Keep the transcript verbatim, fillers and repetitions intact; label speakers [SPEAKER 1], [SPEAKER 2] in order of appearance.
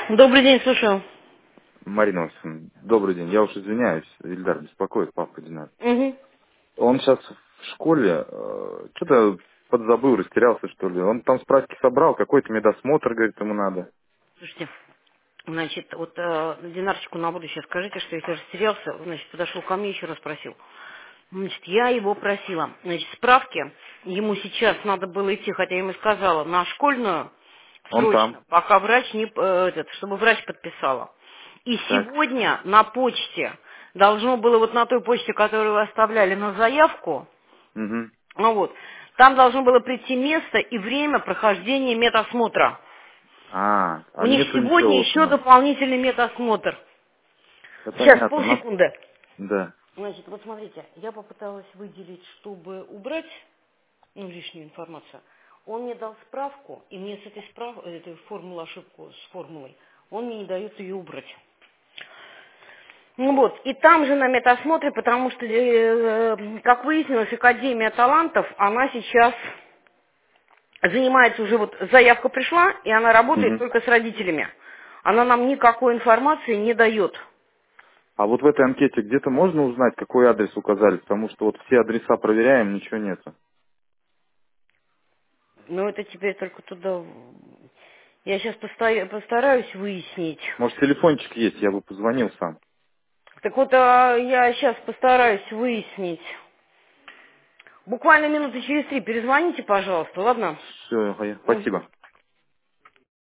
[SPEAKER 1] Добрый день, слушаю.
[SPEAKER 2] Марина Васильевна, добрый день. Я уж извиняюсь, Ильдар беспокоит, папа Динар.
[SPEAKER 1] Угу.
[SPEAKER 2] Он сейчас в школе, э, что-то подзабыл, растерялся, что ли. Он там справки собрал, какой-то медосмотр, говорит, ему надо.
[SPEAKER 1] Слушайте, значит, вот э, Динарчику на будущее скажите, что если растерялся, значит, подошел ко мне еще раз спросил. Значит, я его просила, значит, справки, ему сейчас надо было идти, хотя я ему сказала, на школьную
[SPEAKER 2] Он там.
[SPEAKER 1] срочно, пока врач не, э, этот, чтобы врач подписала. И
[SPEAKER 2] Так.
[SPEAKER 1] сегодня на почте, должно было вот на той почте, которую вы оставляли на заявку,
[SPEAKER 2] Угу.
[SPEAKER 1] ну вот, там должно было прийти место и время прохождения медосмотра.
[SPEAKER 2] А,
[SPEAKER 1] У
[SPEAKER 2] а
[SPEAKER 1] них
[SPEAKER 2] нету ничего
[SPEAKER 1] сегодня
[SPEAKER 2] вот у
[SPEAKER 1] еще
[SPEAKER 2] нас.
[SPEAKER 1] дополнительный медосмотр.
[SPEAKER 2] Да
[SPEAKER 1] Сейчас,
[SPEAKER 2] понятно, нас...
[SPEAKER 1] полсекунды.
[SPEAKER 2] Да.
[SPEAKER 1] Значит, вот смотрите, я попыталась выделить, чтобы убрать ну, лишнюю информацию. Он мне дал справку, и мне с этой справ... этой формулы ошибку с формулой, он мне не дает ее убрать. Ну вот, и там же на медосмотре, потому что, э, э, как выяснилось, Академия талантов, она сейчас занимается уже, вот заявка пришла, и она работает
[SPEAKER 2] Угу.
[SPEAKER 1] только с родителями. Она нам никакой информации не дает.
[SPEAKER 2] А вот в этой анкете где-то можно узнать, какой адрес указали? Потому что вот все адреса проверяем, ничего нету.
[SPEAKER 1] Но это теперь только туда... Я сейчас постараюсь выяснить.
[SPEAKER 2] Может, телефончик есть, я бы позвонил сам.
[SPEAKER 1] Так вот, а, я сейчас постараюсь выяснить. Буквально минуты через три перезвоните, пожалуйста, ладно?
[SPEAKER 2] Все,
[SPEAKER 1] Мгм.
[SPEAKER 2] спасибо.